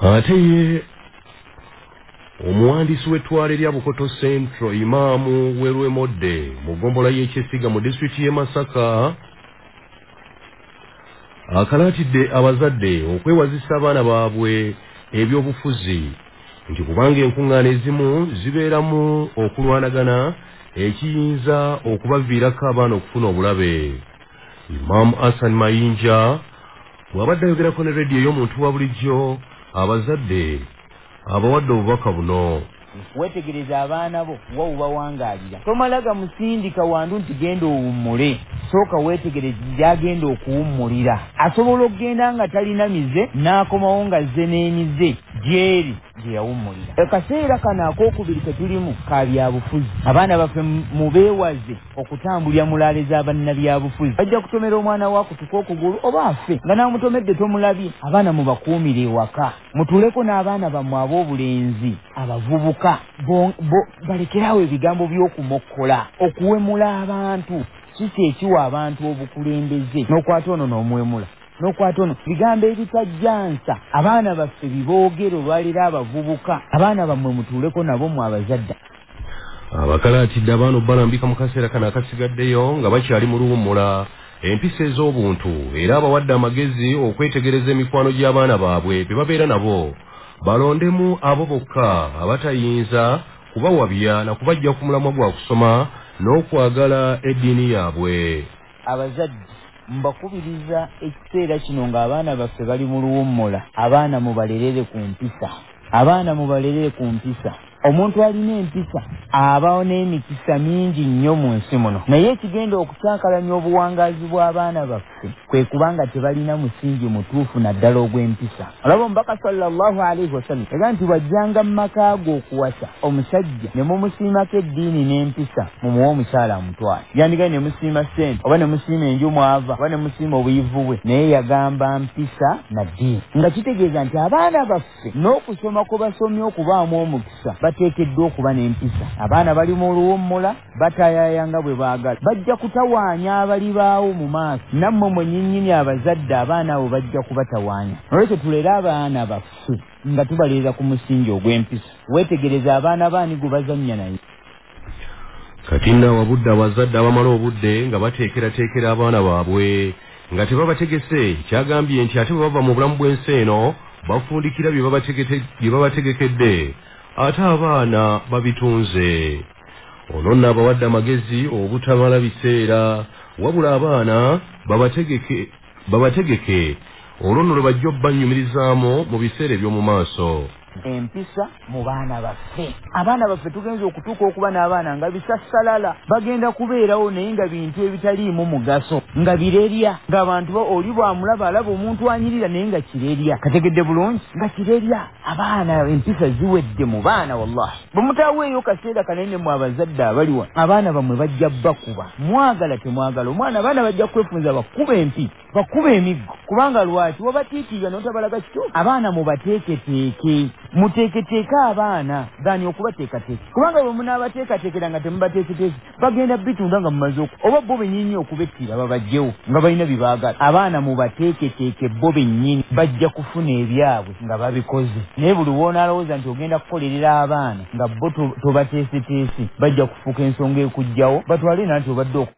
ate ye omuwandiisi w'ettwale lya Bukoto Central Imaamu Werwe Modde mu ggombolola y'Ekyesiga mu disitulikiti y'e Masaka akalaatidde abazadde okwewazisa abaana baabwe ebyobufuzi nti kubanga enkuŋŋaana ezimu zibeeramu okulwanagana ekiyinza okubaviirako abaana okufuna obulabe. Imam Hassan Mayinja bw'abadde ayogerako ne rediyo ey'omuntu wa bulijjo abazadde abawadde obubaka buno. Wetegereza abaana bo wa ubawangaalira tomalaga musindika wandu nti genda owummule sooka wetegereza gy'agenda okuwummulira asobola okugenda nga talina mize n'akomawo nga zze n'emize gyeri gye yawummulira. Akaseera kano akookubiri ke tulimu ka byabufuzi abaana baffe mubeewaze okutambulira mulaale z'abannabyabufuzi bajja kutomera omwana waakutuka okugulu oba afe nga n'amutomedde tomulabye. Abaana mubakuumire ewaka mutuuleko n'abaana bammwe ab'obulenzi abavubuka balekerawo ebigambo by'okumokkola okuwemula abantu. Kiki ekiwa abantu obukulembeze n'okwata ono n'omuwemula n'okwata ono bigambo ebitajjansa abaana baffe biboogero olwalira abavubuka. Abaana bammwe mutuuleko nabo mu abazadde. Abakalaatidde abaana obbalambika mu kaseera kano akasigaddeyo nga bakyali mu luwummula empisa ez'obuntu era abawadde amagezi okwetegereza emikwano gy'abaana baabwe be babeera nabo balondemu abo bokka abatayinza kubawabya na kubajja ku mulamwa gwa kusoma n'okwagala eddiini yaabwe. Abazadde mbakubiriza ekiseera kino ng'abaana baffe bali mu luwummula abaana mubalerere ku mpisa. Abaana mubalerere ku mpisa. Omuntu alina empisa abawo n'emikisa mingi nnyo mu nsi muno, naye ekigenda okukyakalamya obuwangaazi bw'abaana baffe kwe kubanga tebalina musingi mutuufu naddala ogw'empisa. Olaba omubaka sallallahu alaihi wasallam era nti wajjanga mu maka go okuwasa omusajja ne mumusiimako eddiini n'empisa mumuwa omukyala amutwale. Yandigaye ne musiima ssente oba ne musiima enju mwava oba ne musiima obuyivu bwe, naye yagamba mpisa na ddiini, nga kitegeeza nti abaana baffe n'okusoma kwe basomye okubaamu omukisa bateekeddwa okuba n'empisa. Abaana bali mu luwummula batayayanga bwe baagala, bajja kutawaanya abali baawo mu maaso. Nammwe mwennyinnyini abazadde abaana abo bajja kubatawaanya. Olwekyo tulere abaana baffe nga tubaleeza ku musingi ogw'empisa. Weetegereza abaana baani gwe bazannya naye. Kati nno awabudde abazadde abamala obudde nga bateekerateekera abaana baabwe nga tebabategese, kyagambye nti ate bwe bava mu bulamu bw'ensi eno bafundikira bye babategekedde ate abaana babitunze. Ono nno abawadde amagezi obutamala biseera wabula abaana babategeke olwo nno lwe bajja obbanyumirizaamu mu biseera eby'omu maaso. Empisa mu baana baffe. Abaana baffe tugenza okutuuka okuba n'abaana nga bisassalala bagenda kubeerawo naye nga bintu ebitaliimu mugaso, nga birerya, ng'abantu oli bwamulaba alaba omuntu anyirira naye nga kirerya. Kategedde bulungi nga kirerya. Abaana empisa ziwedde mu baana wallahi. Bwe mutaaweeyo kaseera kanene mu abazadde abaliwa abaana bammwe bajja bakuba mwagala temwagala omwana abaana bajja kwefunza bakuba empi bakuba emiggo kubanga lwaki wabatiikirira n'otabalaga kituufu. Abaana mubateeketeeke muteeketeeke abaana gani okubateekateeka kubanga bwe munaabateekateekera nga temubateeketeeke bagenda bitunda nga mumaze oba bo bennyini okubettira babajjewo nga balina bye baagala. Abaana mubateeketeeke bo bennyini bajja kufuna ebyabwe nga babikoze. Naye buli woonaalowooza nti ogenda kukolerera abaana nga bo tobateeseteese bajja kufuuka ensonga ekujjawo batwale nanti obadde